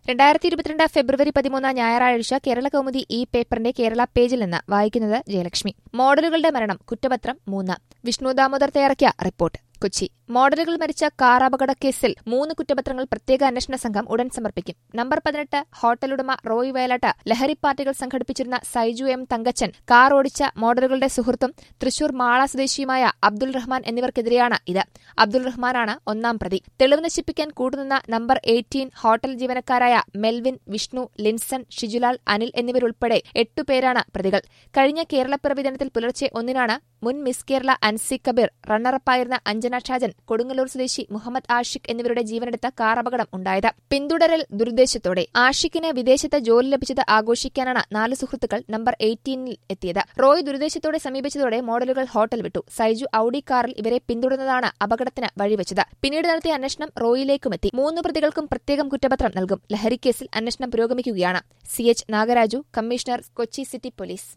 2022 ഫെബ്രുവരി 13 ഞായറാഴ്ച കേരളകൗമുദി ഈ പേപ്പറിന്റെ കേരള പേജിൽ നിന്ന് വായിക്കുന്നത് ജയലക്ഷ്മി. മോഡലുകളുടെ മരണം കുറ്റപത്രം 3. വിഷ്ണു ദാമോദർ തയ്യാറാക്കിയ റിപ്പോർട്ട്. കൊച്ചി. മോഡലുകൾ മരിച്ച കാർ അപകടക്കേസിൽ 3 കുറ്റപത്രങ്ങൾ പ്രത്യേക അന്വേഷണ സംഘം ഉടൻ സമർപ്പിക്കും. നമ്പർ 18 ഹോട്ടലുടമ റോയ് വയലാട്ട്, ലഹരി പാർട്ടികൾ സംഘടിപ്പിച്ചിരുന്ന സൈജു എം തങ്കച്ചൻ, കാർ ഓടിച്ച മോഡലുകളുടെ സുഹൃത്തും തൃശൂർ മാള സ്വദേശിയുമായ അബ്ദുൾ റഹ്മാൻ എന്നിവർക്കെതിരെയാണ് ഇത്. അബ്ദുൾ റഹ്മാനാണ് ഒന്നാം പ്രതി. തെളിവ് നശിപ്പിക്കാൻ കൂട്ടുനിന്ന നമ്പർ 18 ഹോട്ടൽ ജീവനക്കാരായ മെൽവിൻ, വിഷ്ണു, ലിൻസൺ, ഷിജുലാൽ, അനിൽ എന്നിവരുൾപ്പെടെ 8 പേരാണ് പ്രതികൾ. കഴിഞ്ഞ കേരളപ്പിറവി ദിനത്തിൽ പുലർച്ചെ 1-നാണ് മുൻ മിസ് കേരള അൻസി കബീർ, റണ്ണറപ്പായിരുന്ന അഞ്ജന ഷാജൻ, കൊടുങ്ങല്ലൂർ സ്വദേശി മുഹമ്മദ് ആഷിഖ് എന്നിവരുടെ ജീവനെടുത്ത കാർ അപകടം ഉണ്ടായത്. പിന്തുടരൽ ദുരുദ്ദേശത്തോടെ. ആഷിഖിന് വിദേശത്ത് ജോലി ലഭിച്ചത് ആഘോഷിക്കാനാണ് 4 സുഹൃത്തുക്കൾ നമ്പർ 18-ൽ എത്തിയത്. റോയ് ദുരുദ്ദേശത്തോടെ സമീപിച്ചതോടെ മോഡലുകൾ ഹോട്ടൽ വിട്ടു. സൈജു ഔഡി കാറിൽ ഇവരെ പിന്തുടർന്നതാണ് അപകടത്തിന് വഴിവെച്ചത്. പിന്നീട് നടത്തിയ അന്വേഷണം റോയിലേക്കുമെത്തി. 3 പ്രതികൾക്കും പ്രത്യേകം കുറ്റപത്രം നൽകും. ലഹരിക്കേസിൽ അന്വേഷണം പുരോഗമിക്കുകയാണ്. CH Nagaraju, commissioner, Kochi city police.